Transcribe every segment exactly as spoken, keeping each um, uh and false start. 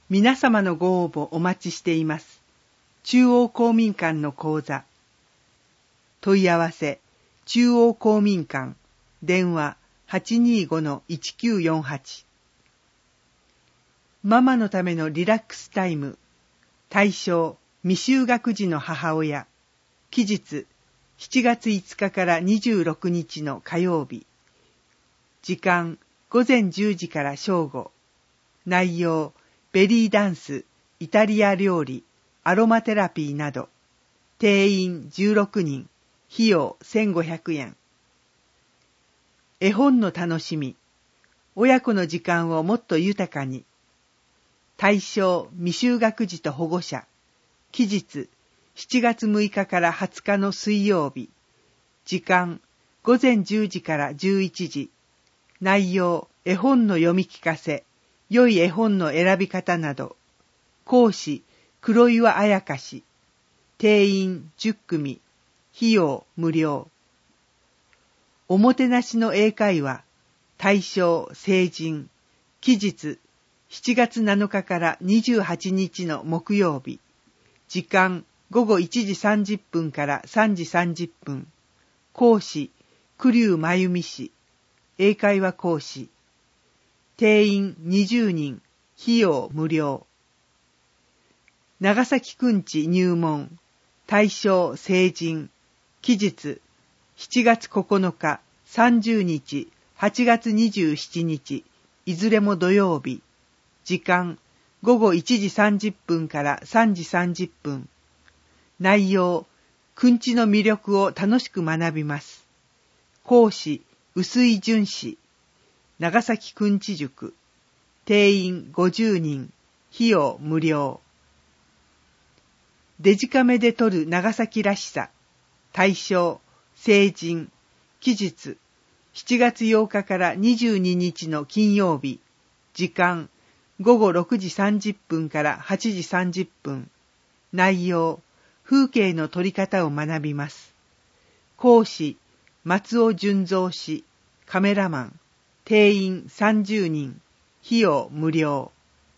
皆様のご応募お待ちしています。中央公民館の講座。問い合わせ、中央公民館、電話 はちにーごのいちきゅうよんはち。ママのためのリラックスタイム。対象、未就学児の母親。期日、しちがついつかからにじゅうろくにちの火曜日。時間、ごぜんじゅうじから正午。内容、ベリーダンス、イタリア料理、アロマテラピーなど。定員じゅうろくにん、費用せんごひゃくえん。絵本の楽しみ。親子の時間をもっと豊かに。対象、未就学児と保護者。期日、しちがつむいかからはつかの水曜日。時間、ごぜんじゅうじからじゅういちじ。内容、絵本の読み聞かせ、良い絵本の選び方など。講師、黒岩彩香氏。定員じゅっくみ。費用無料。おもてなしの英会話。対象、成人。期日、しちがつなのかからにじゅうはちにちの木曜日。時間、ごごいちじさんじゅっぷんからさんじさんじゅっぷん。講師、栗生真由美氏。英会話講師。定員にじゅうにん。費用無料。長崎くんち入門。対象、成人。期日、しちがつここのか、さんじゅうにち、はちがつにじゅうしちにち、いずれも土曜日。時間、ごごいちじさんじゅっぷんからさんじさんじゅっぷん。内容、くんちの魅力を楽しく学びます。講師、臼井淳氏。長崎くんち塾。定員ごじゅうにん。費用無料。デジカメで撮る長崎らしさ。対象、成人。期日、しちがつようかからにじゅうににちの金曜日。時間、ごごろくじさんじゅっぷんからはちじさんじゅっぷん。内容、風景の撮り方を学びます。講師、松尾純三氏。カメラマン。定員さんじゅうにん。費用無料。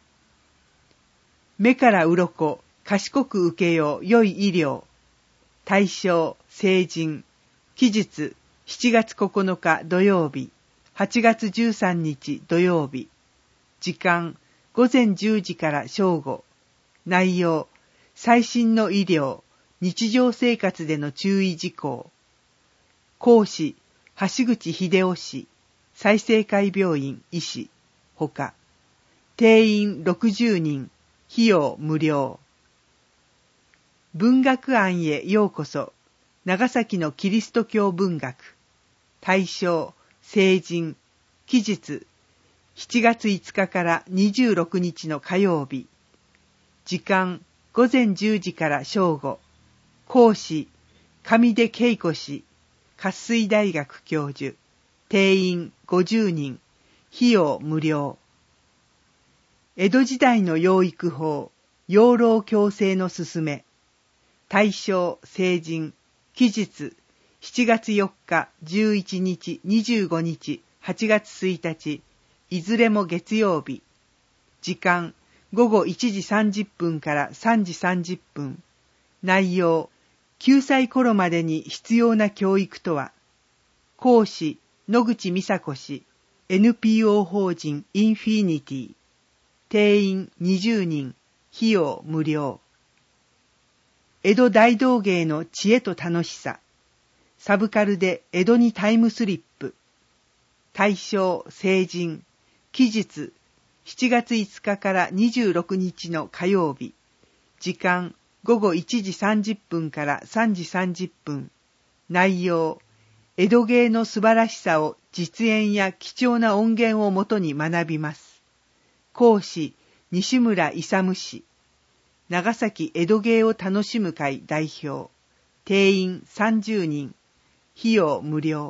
目から鱗、賢く受けよう良い医療。対象、成人。期日、しちがつここのか土曜日。はちがつじゅうさんにち土曜日。時間、ごぜんじゅうじから正午。内容、最新の医療、日常生活での注意事項。講師、橋口秀夫氏。済生会病院医師。ほか。定員ろくじゅうにん。費用無料。文学庵へようこそ。長崎のキリスト教文学。対象、成人。期日、しちがついつかからにじゅうろくにちの火曜日。時間、ごぜんじゅうじから正午。講師、上出恵子氏。活水大学教授。定員ごじゅうにん。費用無料。江戸時代の養育法、養老矯正のすすめ。対象、成人。期日、しちがつよっか、じゅういちにち、にじゅうごにち、はちがつついたち、いずれも月曜日。時間、ごごいちじさんじゅっぷんからさんじさんじゅっぷん。内容、きゅうさい頃までに必要な教育とは。講師、野口美佐子氏。エヌピーオー 法人インフィニティ。定員にじゅうにん。費用無料。江戸大道芸の知恵と楽しさ。サブカルで江戸にタイムスリップ。対象、成人。期日、しちがついつかからにじゅうろくにちの火曜日。時間、ごごいちじさんじゅっぷんからさんじさんじゅっぷん。内容、江戸芸の素晴らしさを実演や貴重な音源をもとに学びます。講師、西村勇氏。長崎江戸芸を楽しむ会代表。定員さんじゅうにん。費用無料。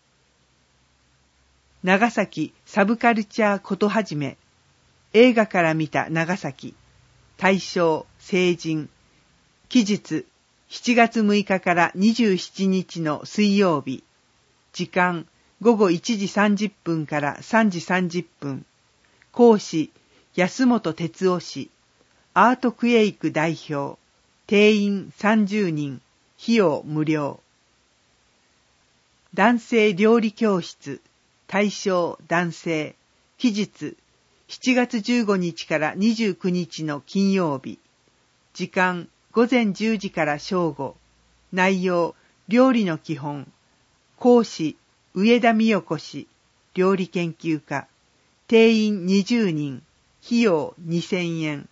長崎サブカルチャーことはじめ。映画から見た長崎。対象、成人。期日、しちがつむいかからにじゅうしちにちの水曜日。時間、ごごいちじさんじゅっぷんからさんじさんじゅっぷん。講師、 安本哲夫氏、アートクエイク代表、定員さんじゅうにん、費用無料。男性料理教室、対象男性、期日、しちがつじゅうごにちからにじゅうくにちの金曜日。時間、ごぜんじゅうじから正午。内容、料理の基本。講師、上田美代子氏、料理研究家。定員にじゅうにん、費用にせんえん。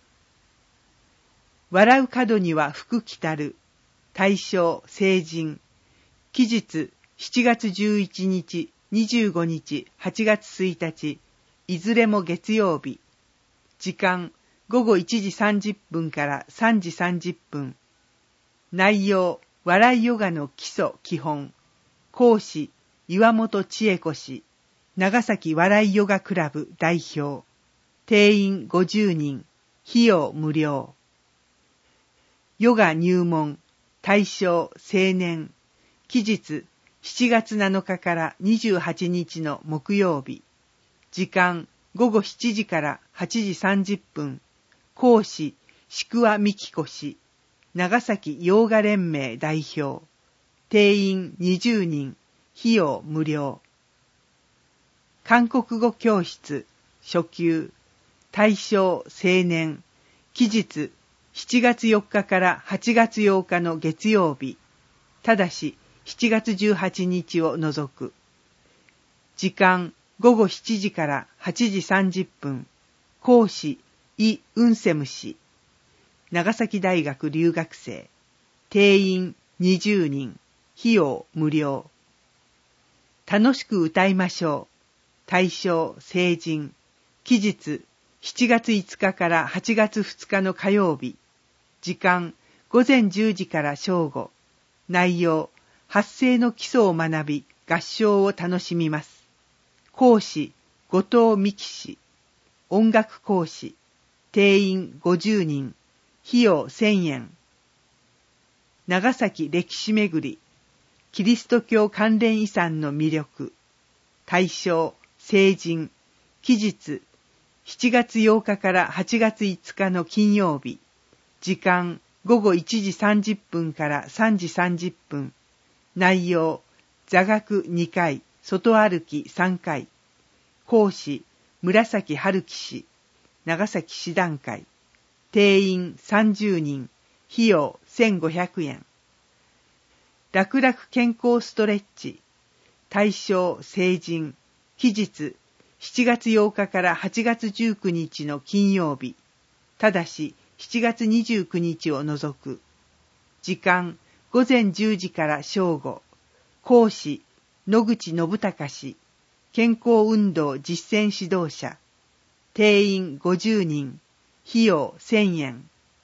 笑う門には福来たる。対象、成人。期日、しちがつじゅういちにち、にじゅうごにち、はちがつついたち、いずれも月曜日。時間、ごごいちじさんじゅっぷんからさんじさんじゅっぷん。内容、笑いヨガの基礎基本。講師、岩本千恵子氏、長崎笑いヨガクラブ代表。定員ごじゅうにん、費用無料。ヨガ入門、対象青年。期日、しちがつなのかからにじゅうはちにちの木曜日。時間、ごごしちじからはちじさんじゅっぷん。講師、宿輪美希子氏、長崎ヨーガ連盟代表。定員にじゅうにん、費用無料。韓国語教室、初級。対象青年。期日、しちがつよっかからはちがつようかの月曜日。ただし、しちがつじゅうはちにちを除く。時間、ごごしちじからはちじさんじゅっぷん。講師、イ・ウンセム氏。長崎大学留学生。定員にじゅうにん。費用無料。楽しく歌いましょう。対象成人。期日、しちがついつかからはちがつふつかの火曜日。時間、ごぜんじゅうじから正午。内容、発声の基礎を学び、合唱を楽しみます。講師、後藤美希氏。音楽講師。定員ごじゅうにん。費用せんえん。長崎歴史めぐり。キリスト教関連遺産の魅力。対象、成人。期日、しちがつようかからはちがついつかの金曜日。時間、ごごいちじさんじゅっぷんからさんじさんじゅっぷん。内容、座学にかい、外歩きさんかい。講師、紫春樹氏。長崎師団会。定員さんじゅうにん。費用せんごひゃくえん。楽々健康ストレッチ。対象成人。期日、しちがつようかからはちがつじゅうくにちの金曜日。ただし、しちがつにじゅうくにちを除く。時間、ごぜんじゅうじから正午。講師、野口信孝氏。健康運動実践指導者。定員ごじゅうにん。費用せんえん。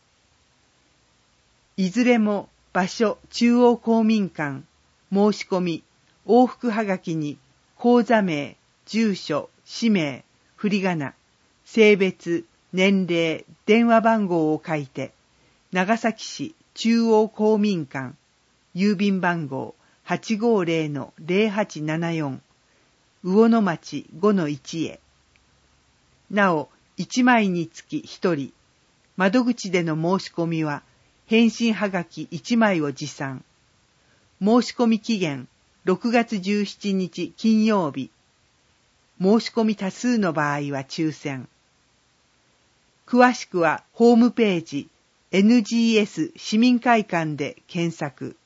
いずれも場所中央公民館。申し込み、往復はがきに、口座名、住所、氏名、振り仮名、性別、年齢、電話番号を書いて、長崎市中央公民館、郵便番号 はちごーぜろのぜろはちななよん、魚野町 ごのいち へ。なお、いちまいにつきひとり、窓口での申し込みは、返信はがきいちまいを持参。申し込み期限、ろくがつじゅうしちにち金曜日。申し込み多数の場合は抽選。詳しくはホームページ エヌジーエス 市民会館で検索。